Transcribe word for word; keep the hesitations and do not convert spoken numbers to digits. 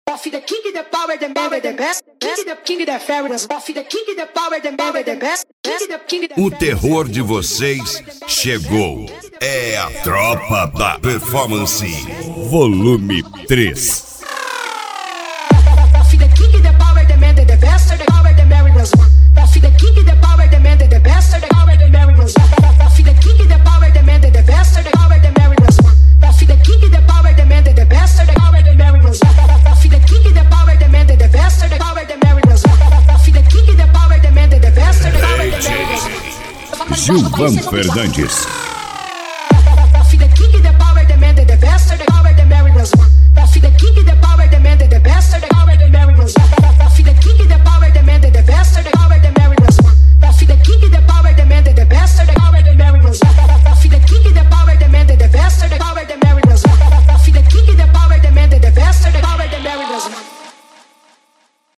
Buffy the king, the power, the man, the best. King the king, the fabulous. Buffy the king, the power, the man, the best. King the king, the O terror de vocês chegou. É a Tropa da Performance, volume três. Buffy the king, the power, the man, the best. The power, the Mary was one. Buffy the king, the power, the man, the best. The power, the Mary was one. Buffy the king, the power, the man, the best. The power, the Mary was one. Buffy the king, the power, the man, the best. The power, the Mary was one. Buffy the king, the power, the man, the best. The power, the Mary was one. Buffy the king, the power, the man, the best. The power, the Mary was one. Gilvan Fernandes.